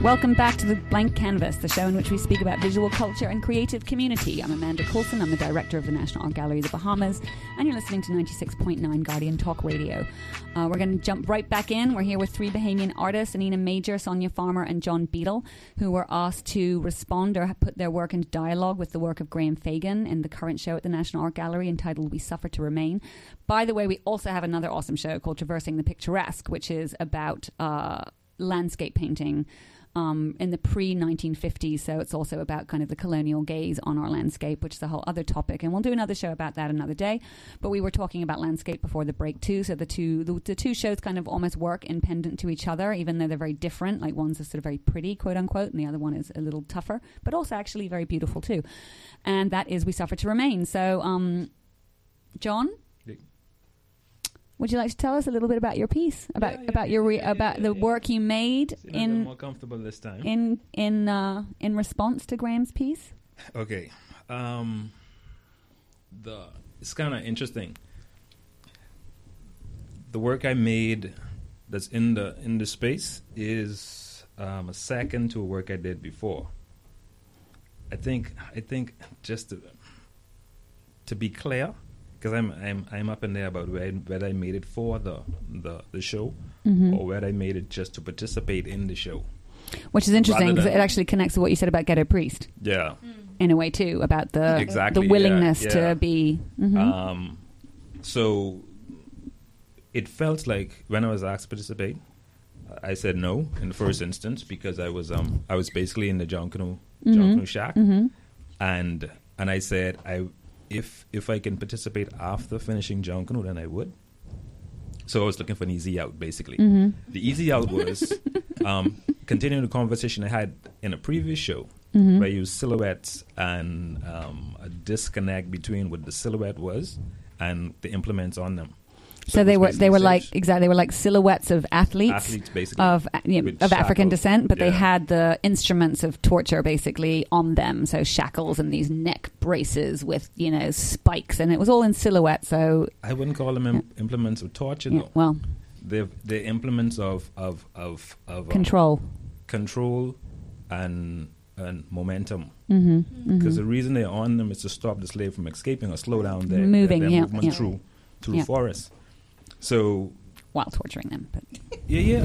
Welcome back to The Blank Canvas, the show in which we speak about visual culture and creative community. I'm Amanda Coulson. I'm the director of the National Art Gallery of the Bahamas, and you're listening to 96.9 Guardian Talk Radio. We're going to jump right back in. We're here with three Bahamian artists, Anina Major, Sonia Farmer, and John Beadle, who were asked to respond or put their work into dialogue with the work of Graham Fagan in the current show at the National Art Gallery entitled We Suffer to Remain. By the way, we also have another awesome show called Traversing the Picturesque, which is about landscape painting in the pre-1950s, so it's also about kind of the colonial gaze on our landscape, which is a whole other topic, and we'll do another show about that another day. But we were talking about landscape before the break too, so the two shows kind of almost work independent to each other, even though they're very different. Like one's sort of very pretty, quote unquote, and the other one is a little tougher, but also actually very beautiful too. And that is We Suffer to Remain. So, John? Would you like to tell us a little bit about your piece, about the work you made in more comfortable this time in response to Graham's piece? Okay, it's kind of interesting. The work I made that's in the space is a second to a work I did before. I think just to be clear. Because I'm up in there about whether I made it for the show or whether I made it just to participate in the show. Which is interesting because it actually connects to what you said about Ghetto Priest. Yeah. In a way too, about the willingness to be. Mm-hmm. So it felt like when I was asked to participate, I said no in the first instance because I was basically in the John Canoe shack, and I said If I can participate after finishing John Canoe, then I would. So I was looking for an easy out, basically. The easy out was continuing the conversation I had in a previous show, where I used silhouettes and a disconnect between what the silhouette was and the implements on them. So they were like silhouettes of athletes basically of African descent, but they had the instruments of torture basically on them. So shackles and these neck braces with spikes, and it was all in silhouette. So I wouldn't call them implements of torture, though. Well, they're implements of control, and momentum. Because the reason they're on them is to stop the slave from escaping or slow down their movement through the forest. So while torturing them, but sure.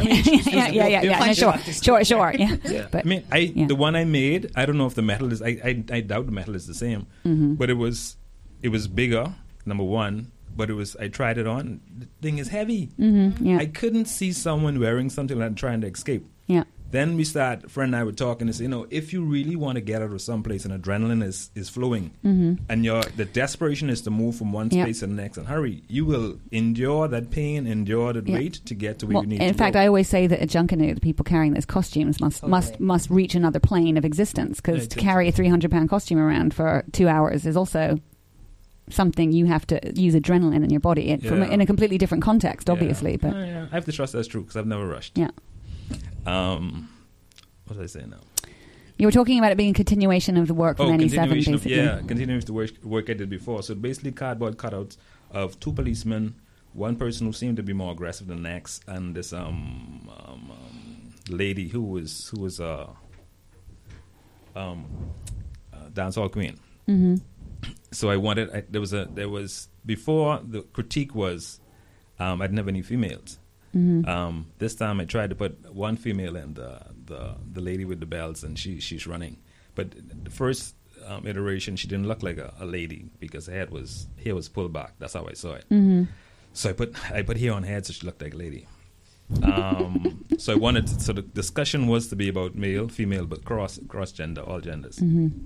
But, the one I made, I don't know if the metal is. I doubt the metal is the same, but it was bigger. Number one, but I tried it on. The thing is heavy. I couldn't see someone wearing something like that trying to escape. Yeah. Then a friend and I were talking and say, if you really want to get out of someplace and adrenaline is flowing and the desperation is to move from one space to the next and hurry, you will endure that pain, endure the wait to get to where you need to go. In fact, I always say that at Junkanoo, the people carrying those costumes must reach another plane of existence, because to carry a 300-pound costume around for 2 hours is also something you have to use adrenaline in your body in a completely different context, obviously. But I have to trust that's true because I've never rushed. Yeah. What did I say now? You were talking about it being a continuation of the work from NE7, basically. Continuing with the work I did before. So basically cardboard cutouts of two policemen, one person who seemed to be more aggressive than the next, and this lady who was a dancehall queen. So I wanted, there was before the critique was I didn't have any females. This time I tried to put one female in, the lady with the bells, and she's running. But the first iteration, she didn't look like a lady because her hair was pulled back. That's how I saw it. So I put hair on her head so she looked like a lady. So I wanted so the discussion was to be about male, female, but cross gender, all genders.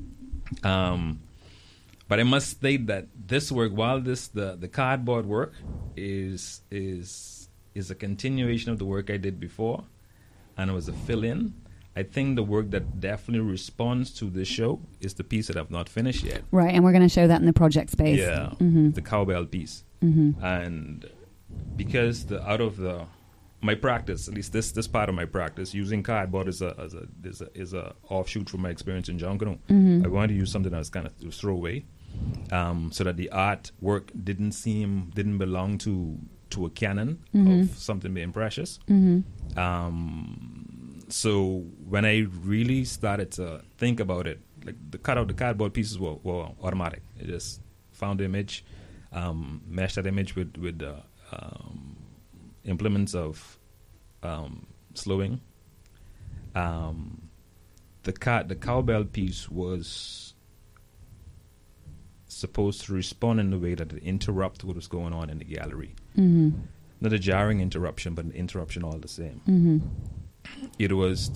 But I must state that this work, while the cardboard work is a continuation of the work I did before, and it was a fill-in. I think the work that definitely responds to this show is the piece that I've not finished yet. Right, and we're going to show that in the project space. Yeah, the cowbell piece. And because my practice, at least this part of my practice, using cardboard is a offshoot from my experience in John Canoe. I wanted to use something that was kind of throwaway, so that the artwork didn't belong to a canon of something being precious. So when I really started to think about it, like the cardboard pieces were automatic. I just found the image, meshed that image with implements of slowing. The cowbell piece was supposed to respond in a way that it interrupt what was going on in the gallery. Mm-hmm. Not a jarring interruption, but an interruption all the same. Mm-hmm. It was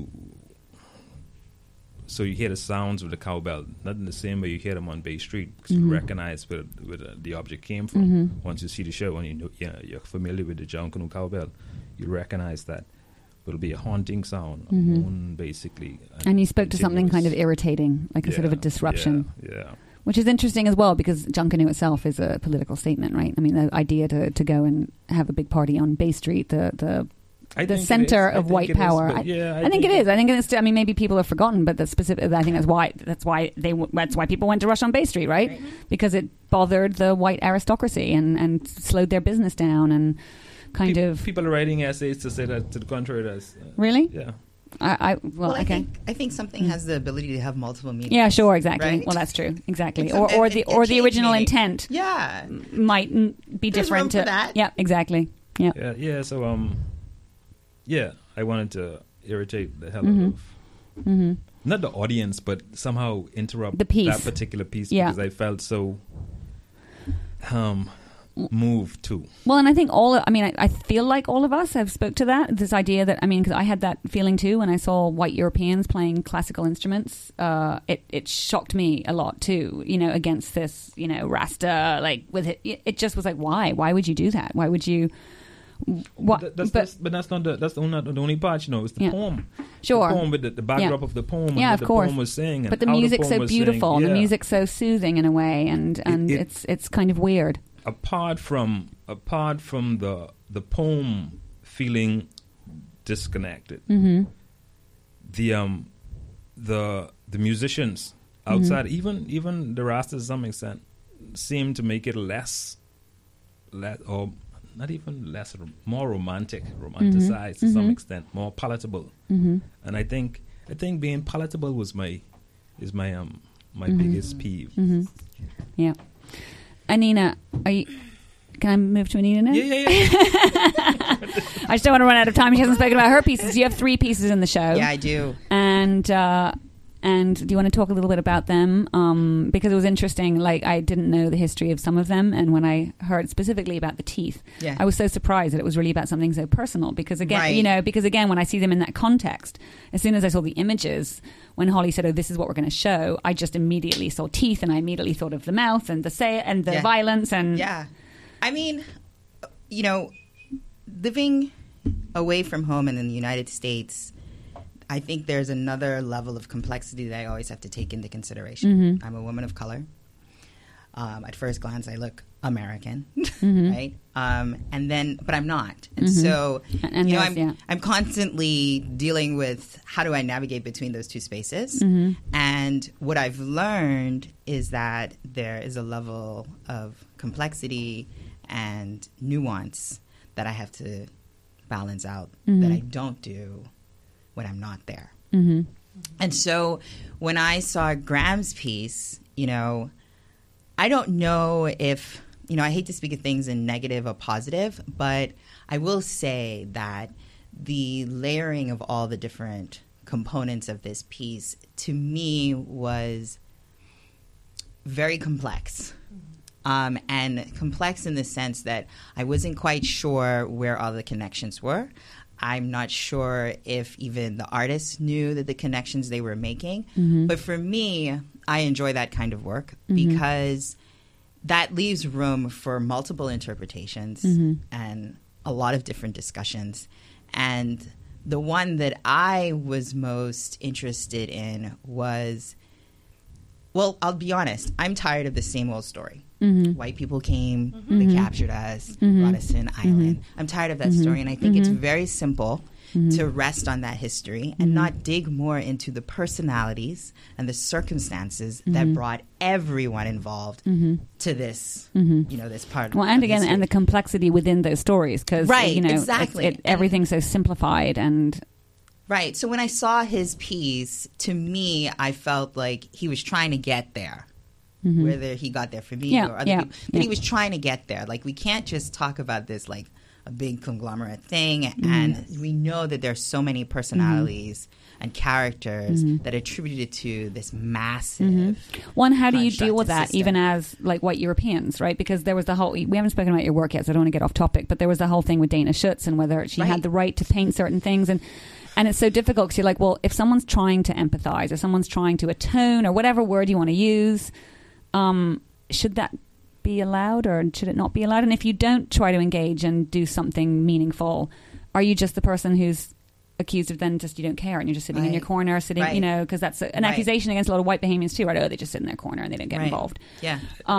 so you hear the sounds of the cowbell, not in the same way you hear them on Bay Street, because you recognize where the object came from. Once you see the show and you're familiar with the Junkanoo cowbell, you recognize that it'll be a haunting sound, basically. And you spoke to something kind of irritating, like a sort of a disruption. Yeah. Which is interesting as well, because Junkanoo itself is a political statement, right? I mean, the idea to go and have a big party on Bay Street, the center of white power. I think it is. I think it's. I mean, maybe people have forgotten, but I think that's why people went to rush on Bay Street, right? Because it bothered the white aristocracy and slowed their business down and kind of. People are writing essays to say that to the contrary. That's really. Yeah. I think something has the ability to have multiple meanings. Yeah, sure, exactly. Right? Well, that's true, exactly. Or the original intent. Yeah, might be There's different. room for that. Yeah, exactly. Yeah. Yeah. So I wanted to irritate the hell out of not the audience, but somehow interrupt the piece. That particular piece because I felt so moved too. Well, and I think I feel like all of us have spoke to this idea that, because I had that feeling too when I saw white Europeans playing classical instruments. It shocked me a lot too, against this, Rasta, like with it. It just was like, why? Why would you do that? Why would you? But that's not the only part, It's the poem. Sure. The poem with the backdrop of the poem. And of the course. Poem was saying. But the music's so beautiful. And the music's so soothing in a way, and it's kind of weird. Apart from the poem feeling disconnected, the musicians outside, even the Rastas to some extent, seem to make it less or not even less, more romanticized to some extent, more palatable. And I think being palatable is my biggest peeve. Yeah. Anina, can I move to Anina now? Yeah. I just don't want to run out of time. She hasn't spoken about her pieces. You have 3 pieces in the show. Yeah, I do. And do you want to talk a little bit about them? Because it was interesting. Like, I didn't know the history of some of them, and when I heard specifically about the teeth, I was so surprised that it was really about something so personal. Because again, when I see them in that context, as soon as I saw the images, when Holly said, "Oh, this is what we're going to show," I just immediately saw teeth, and I immediately thought of the mouth and the violence and living away from home and in the United States, I think there's another level of complexity that I always have to take into consideration. I'm a woman of color. At first glance, I look American, right? But I'm not. And so, I'm constantly dealing with how do I navigate between those two spaces. And what I've learned is that there is a level of complexity and nuance that I have to balance out that I don't do when I'm not there. And so when I saw Graham's piece, I don't know if, I hate to speak of things in negative or positive, but I will say that the layering of all the different components of this piece to me was very complex. And complex in the sense that I wasn't quite sure where all the connections were. I'm not sure if even the artists knew that the connections they were making. But for me, I enjoy that kind of work because that leaves room for multiple interpretations and a lot of different discussions. And the one that I was most interested in was, well, I'll be honest, I'm tired of the same old story. White people came, they captured us, brought us to an island. I'm tired of that story, and I think it's very simple to rest on that history and not dig more into the personalities and the circumstances that brought everyone involved to this, this part. Well, and again, and the complexity within those stories, because exactly. everything's so simplified and. Right. So when I saw his piece, to me, I felt like he was trying to get there. Whether he got there for me or other people. But he was trying to get there. Like, we can't just talk about this like a big conglomerate thing. And we know that there's so many personalities and characters that are attributed to this massive One, how do you deal with that, system. even as like white Europeans, right? Because there was the whole, we haven't spoken about your work yet, so I don't want to get off topic, but there was the whole thing with Dana Schutz and whether she had the right to paint certain things. And it's so difficult because you're like, well, if someone's trying to empathize or someone's trying to atone or whatever word you want to use, should that be allowed or should it not be allowed? And if you don't try to engage and do something meaningful, are you just the person who's accused of then just you don't care and you're just sitting in your corner, sitting, you know, because that's an accusation against a lot of white Bahamians too, right? Oh, they just sit in their corner and they don't get involved. Yeah.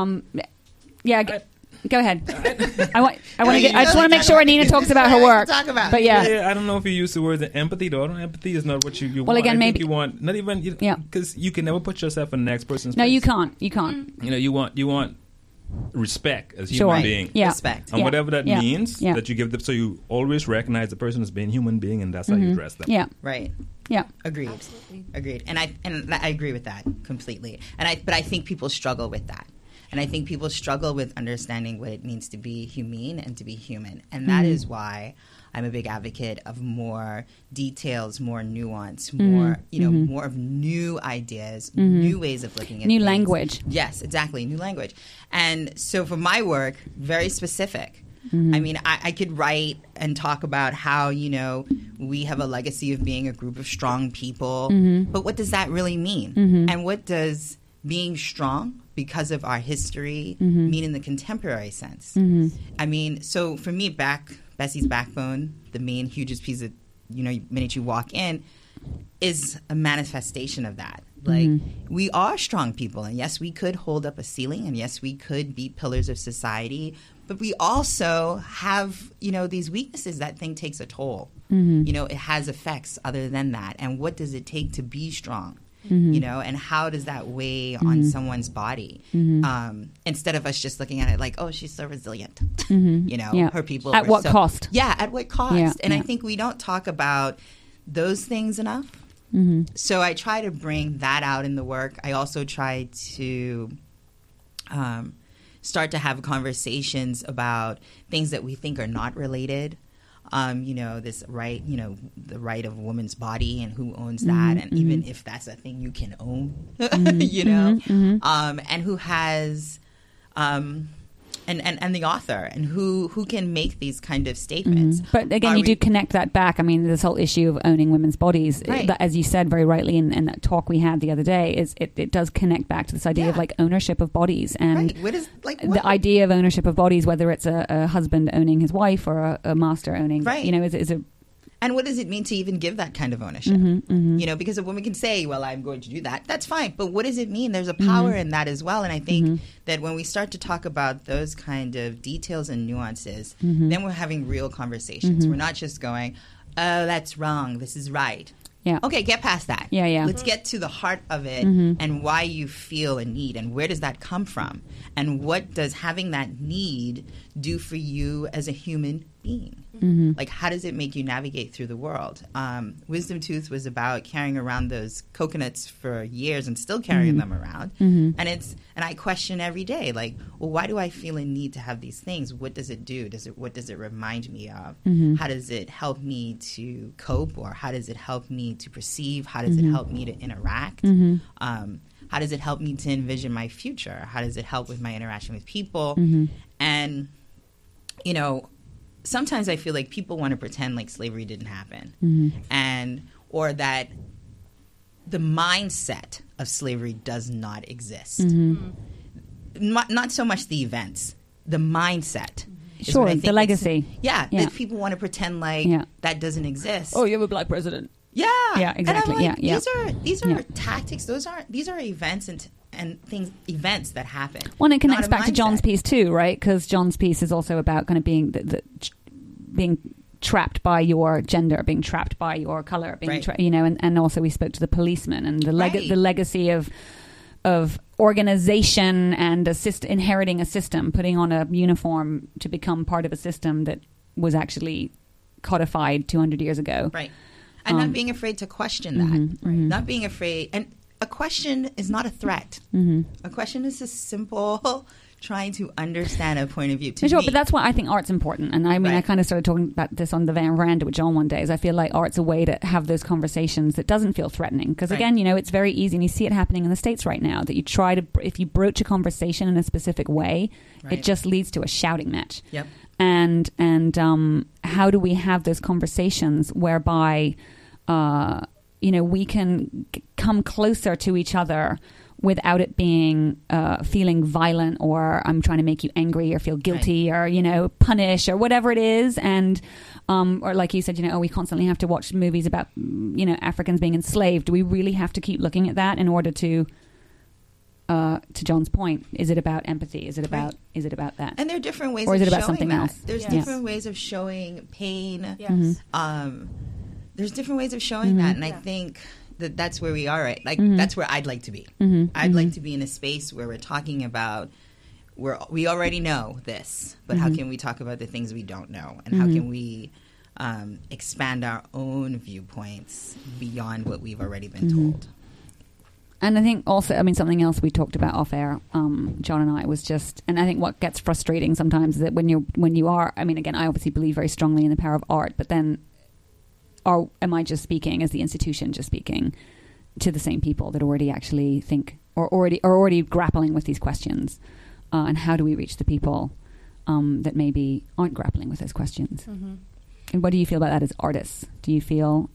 Go ahead. I just want to make sure Nina talks about her work. But I don't know if you use the word empathy though. Empathy is not what you want. Well, again, maybe you want not even because you can never put yourself in the next person's place. No, you can't. You can't. You know, you want respect as human being. Yeah. Respect. And whatever that means that you give them, so you always recognize the person as being a human being, and that's how you address them. Yeah. Right. Yeah. Agreed. Absolutely. Agreed. And I agree with that completely. But I think people struggle with that. And I think people struggle with understanding what it means to be humane and to be human. And that is why I'm a big advocate of more details, more nuance, more, more of new ideas, new ways of looking at new things. language. Yes, exactly. New language. And so for my work, very specific. I mean, I could write and talk about how, we have a legacy of being a group of strong people. But what does that really mean? And what does being strong because of our history mean in the contemporary sense? I mean, so for me, Bessie's Backbone, the main hugest piece of, minute you walk in, is a manifestation of that. Like, we are strong people, and yes, we could hold up a ceiling, and yes, we could be pillars of society, but we also have, these weaknesses. That thing takes a toll. It has effects other than that. And what does it take to be strong? And how does that weigh on someone's body? Instead of us just looking at it like, oh, she's so resilient. Her people. At what cost? Yeah, at what cost? Yeah, and I think we don't talk about those things enough. So I try to bring that out in the work. I also try to start to have conversations about things that we think are not related. This right, the right of a woman's body and who owns that, and even if that's a thing you can own, and who has, and the author and who can make these kind of statements. But again, you do connect that back. I mean, this whole issue of owning women's bodies, that, as you said very rightly in that talk we had the other day, is it does connect back to this idea of like ownership of bodies and what is what? The idea of ownership of bodies, whether it's a husband owning his wife or a master owning, is a. And what does it mean to even give that kind of ownership? Because a woman can say, well, I'm going to do that. That's fine. But what does it mean? There's a power in that as well. And I think that when we start to talk about those kind of details and nuances, then we're having real conversations. We're not just going, oh, that's wrong. This is right. Yeah. Okay, get past that. Yeah. Let's get to the heart of it and why you feel a need and where does that come from? And what does having that need do for you as a human being? Like, how does it make you navigate through the world? Wisdom Tooth was about carrying around those coconuts for years and still carrying them around. And I question every day, like, well, why do I feel a need to have these things? What does it do? What does it remind me of? How does it help me to cope, or how does it help me to perceive? How does it help me to interact? How does it help me to envision my future? How does it help with my interaction with people? And, sometimes I feel like people want to pretend like slavery didn't happen, or that the mindset of slavery does not exist. Not so much the events, the mindset. Sure, the legacy. That people want to pretend like that doesn't exist. Oh, you have a black president. Yeah, exactly. And I'm like, these are tactics. These are events events that happen. Well, and it connects back to John's piece too, right? Because John's piece is also about kind of being being trapped by your gender, being trapped by your color, being and also we spoke to the policeman and the legacy of organization and inheriting a system, putting on a uniform to become part of a system that was actually codified 200 years ago. Right. And not being afraid to question that. Not being afraid. And a question is not a threat. A question is just simple trying to understand a point of view. Sure, but that's why I think art's important. And I mean, I kind of started talking about this on the veranda with John one day, is I feel like art's a way to have those conversations that doesn't feel threatening. Because again, it's very easy, and you see it happening in the States right now, that you try to, if you broach a conversation in a specific way, it just leads to a shouting match. Yep. And how do we have those conversations whereby, we can come closer to each other without it being feeling violent, or I'm trying to make you angry or feel guilty or, punish or whatever it is. And or like you said, we constantly have to watch movies about, Africans being enslaved. Do we really have to keep looking at that in order to John's point, is it about empathy? Is it about that? And there are different ways or is of it about showing something that. else? There's different ways of showing pain. Yes. There's different ways of showing that. And I think that's where we are, right? Like, that's where I'd like to be. I'd like to be in a space where we're talking about, we already know this, but how can we talk about the things we don't know? And how can we expand our own viewpoints beyond what we've already been told? And I think also, something else we talked about off air, John and I, was just, and I think what gets frustrating sometimes is that when you are, again, I obviously believe very strongly in the power of art, but then am I just speaking, as the institution just speaking to the same people that already actually think or already grappling with these questions? And how do we reach the people that maybe aren't grappling with those questions? And what do you feel about that as artists? Do you feel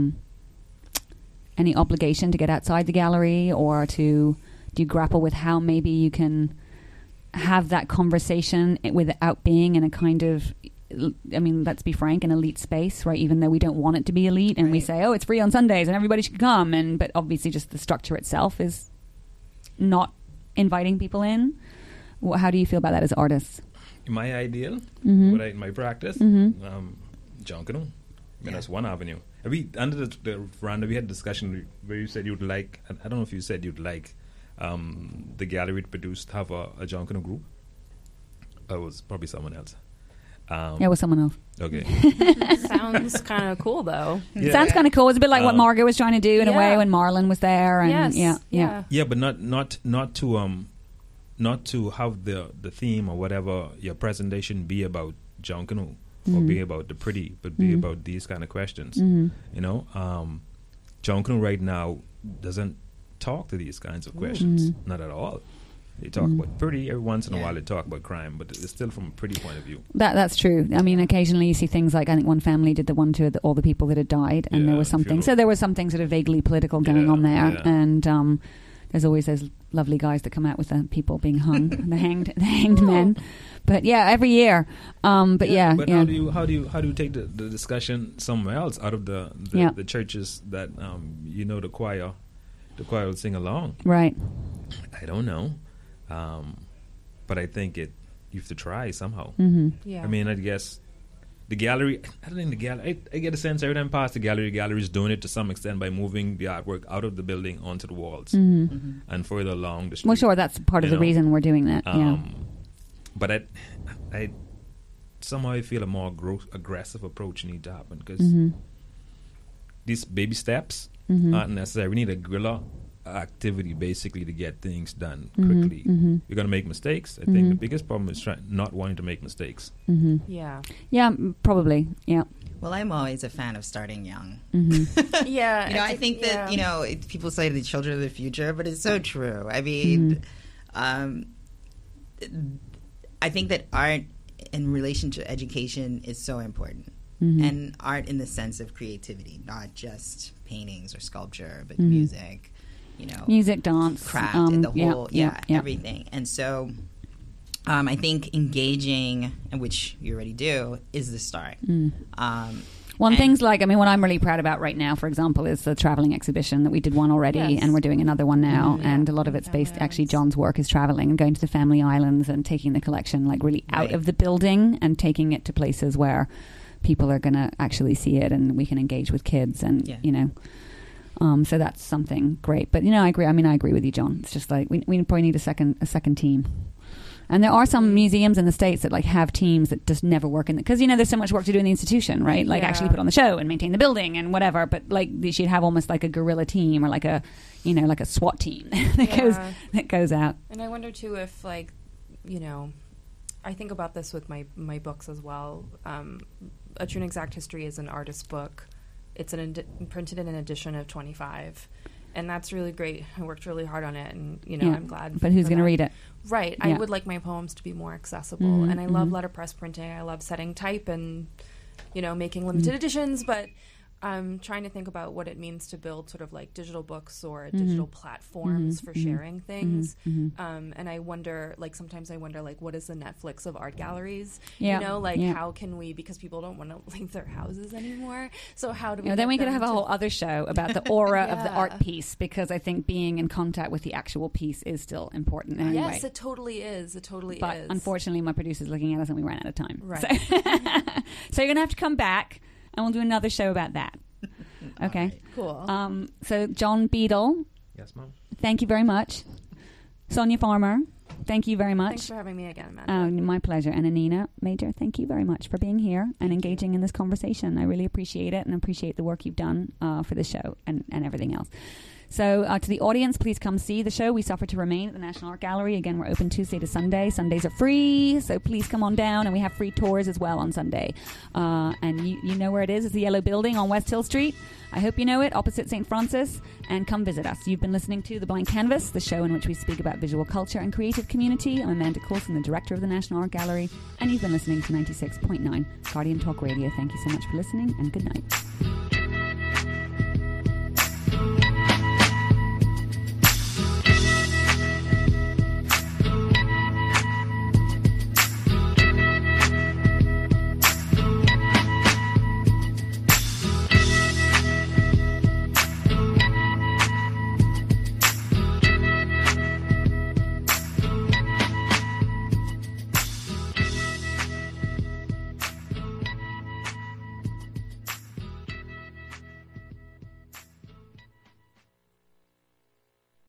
any obligation to get outside the gallery, or do you grapple with how maybe you can have that conversation without being in a kind of, let's be frank, an elite space, right? Even though we don't want it to be elite, and we say, oh, it's free on Sundays and everybody should come, but obviously just the structure itself is not inviting people in. How do you feel about that as artists? In my ideal, in my practice, John Canoe. That's one avenue. Under the veranda, we had a discussion where you said you'd like, I don't know if you said you'd like the gallery to have a John Canoe group. It was probably someone else. It was someone else. Okay. Sounds kind of cool, though. Yeah. Sounds kind of cool. It's a bit like what Margot was trying to do in a way when Marlon was there. And Yeah, but not to have the theme or whatever your presentation be about John Canoe or be about the pretty, but be about these kind of questions. John Canoe right now doesn't talk to these kinds of questions, not at all. They talk about pretty every once in a while. They talk about crime, but it's still from a pretty point of view. That's true. Occasionally you see things like, I think one family did the one to all the people that had died, and there was something. So there was something sort of vaguely political going on there, and there's always those lovely guys that come out with the people being hung, the hanged men. But every year. How do you take the discussion somewhere else, out of the churches that the choir will sing along? Right. I don't know. But I think you have to try somehow. Yeah. I guess the gallery, I get a sense every time I pass the gallery is doing it to some extent by moving the artwork out of the building onto the walls and further along the street. Well, sure, that's part of the reason we're doing that. But I somehow feel a more aggressive approach need to happen, because these baby steps aren't necessary. We need a guerrilla activity basically to get things done quickly. You're going to make mistakes. I think the biggest problem is not wanting to make mistakes. Yeah, probably. Yeah. Well, I'm always a fan of starting young. Yeah, I think that people say the children of the future, but it's so true. I think that art in relation to education is so important, and art in the sense of creativity, not just paintings or sculpture, but music. Music, dance, craft, and the whole, everything. And so I think engaging, and which you already do, is the start. Things like, what I'm really proud about right now, for example, is the traveling exhibition that we did one already, and we're doing another one now. And a lot of it's based, actually, John's work is traveling and going to the family islands and taking the collection really out of the building and taking it to places where people are going to actually see it, and we can engage with kids and, so that's something great. But I agree. I agree with you, John. It's just like we probably need a second team. And there are some museums in the States that like have teams that just never work in because there's so much work to do in the institution, right? Like actually put on the show and maintain the building and whatever. But like they should have almost like a guerrilla team or like a like a SWAT team that goes out. And I wonder too if like I think about this with my books as well. A True and Exact History is an artist book. It's printed in an edition of 25. And that's really great. I worked really hard on it, and I'm glad. But who's going to read it? Right. Yeah. I would like my poems to be more accessible, and I love letterpress printing. I love setting type and making limited editions. But I'm trying to think about what it means to build sort of like digital books or digital platforms for sharing things. And I wonder, like sometimes I wonder, like what is the Netflix of art galleries? How can we? Because people don't want to leave their houses anymore. So how do we? Then we could have a whole other show about the aura of the art piece, because I think being in contact with the actual piece is still important. Anyway. Yes, it totally is. But unfortunately, my producer's looking at us, and we ran out of time. Right. So you're gonna have to come back, and we'll do another show about that. Okay. Right. Cool. So John Beadle. Yes, Mom. Thank you very much. Sonia Farmer. Thank you very much. Thanks for having me again, Amanda. My pleasure. And Anina Major, thank you very much for being here and engaging in this conversation. I really appreciate it and appreciate the work you've done for the show and everything else. So to the audience, please come see the show We Suffer to Remain at the National Art Gallery. Again, we're open Tuesday to Sunday. Sundays are free, so please come on down. And we have free tours as well on Sunday. And you know where it is. It's the Yellow Building on West Hill Street. I hope you know it, opposite St. Francis. And come visit us. You've been listening to The Blank Canvas, the show in which we speak about visual culture and creative community. I'm Amanda Coulson, the director of the National Art Gallery. And you've been listening to 96.9 Guardian Talk Radio. Thank you so much for listening, and good night.